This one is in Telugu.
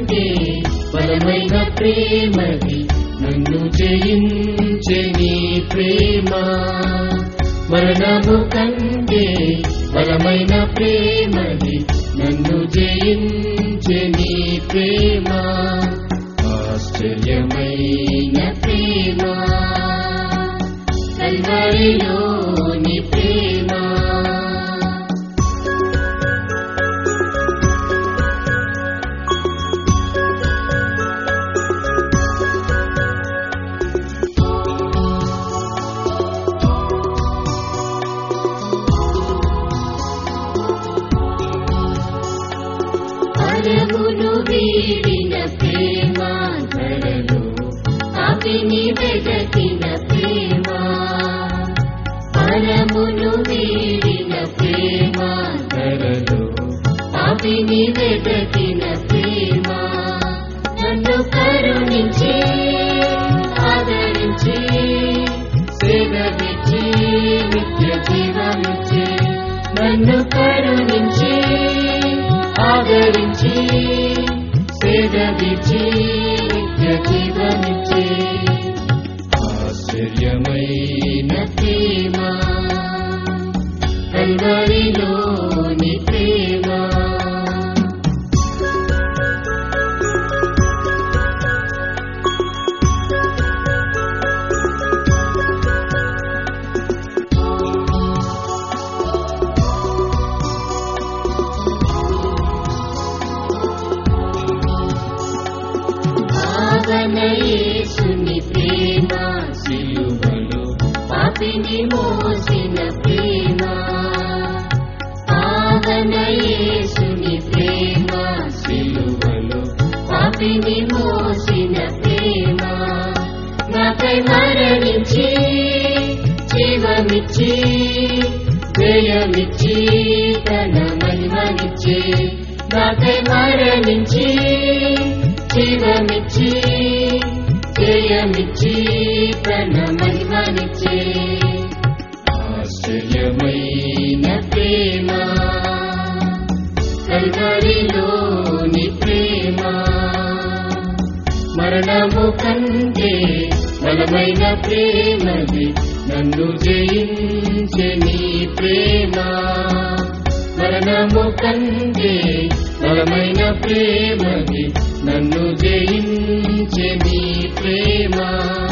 కంటే బలమైన ప్రేమది నన్ను జయించే నీ ప్రేమ. మరణము కంటే బలమైన ప్రేమది నన్ను జయించే నీ ప్రేమ. ఆశ్చర్యమైన ప్రేమ కల్వరిలోని ప్రేమ. పరమును వీడిన ప్రేమ ధరలు పాపిని వెదకిన ప్రేమ. పరమును వీడిన ప్రేమ ధరలు పాపిని వెదకిన ప్రేమ. నన్ను కరుణించి ఆదరించి సేవమిచ్చి నిత్య జీవమిచ్చి. నన్ను కరుణించి ఆదరించి సేదవిచ్చి నిత్య జీవమిచ్చి. ఆశ్చర్యమైన ప్రేమ కల్వరిలోని ప్రేమ. యేసుని ప్రేమ సిలువలో పాపిని మోసిన ప్రేమ. పావన యేసుని ప్రేమ సిలువలో పాపిని మోసిన ప్రేమ. నాకై మరణించి జీవమిచ్చి జయమిచ్చి తన మహిమనిచ్చి. నాకై మరణించి జీవమిచ్చి జయమిచ్చి తన మహిమనిచ్చి. ఆశ్చర్యమైన ప్రేమ కల్వరిలోని ప్రేమ. మరణము కంటే బలమైన ప్రేమది నన్ను జయించే నీ ప్రేమ. మరణము కంటే బలమైన ప్రేమది నన్ను జయించే నీ ప్రేమ.